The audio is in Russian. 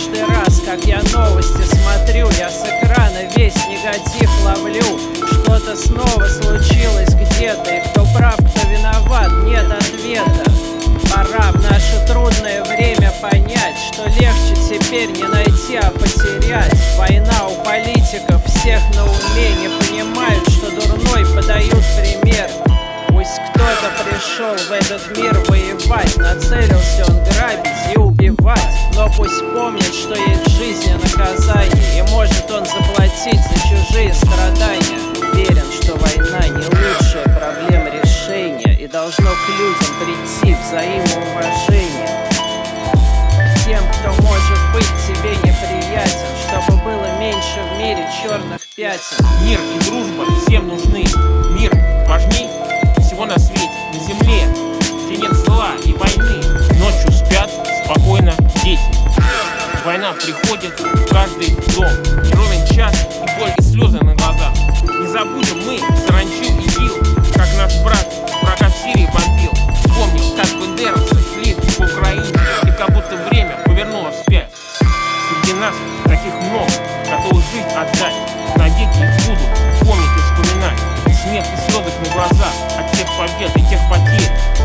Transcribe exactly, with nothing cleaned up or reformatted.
Каждый раз, как я новости смотрю, я с экрана весь негатив ловлю. Что-то снова случилось где-то, и кто прав, кто виноват, нет ответа. Пора в наше трудное время понять, что легче теперь не найти, а потерять. Война у политиков всех на уме, не понимают, что дурной подают пример. Пусть кто-то пришел в этот мир воевать, нацелился он грабить и убивать, но пусть помнит, что есть в жизни наказание, и может он заплатить за чужие страдания. Уверен, что война не лучшая проблема решения, и должно к людям прийти взаимоуважение. Тем, кто может быть тебе неприятен, чтобы было меньше в мире черных пятен. Мир и дружба всем нужны. Мир важней всего на свете, на земле, где нет зла и войны. Ночью спят спокойно дети. Война приходит в каждый дом. И ровен час, и боль, и слезы на глазах. Не забудем мы саранчу и ИГИЛ, как наш брат врага в Сирии бомбил. Помни, как бандеровцы шли по Украине, и как будто время повернуло вспять. Среди нас таких много, готовы жить отдать. Навеки их будут помнить и вспоминать. Смех и слезы на глазах от тех побед и тех потерь,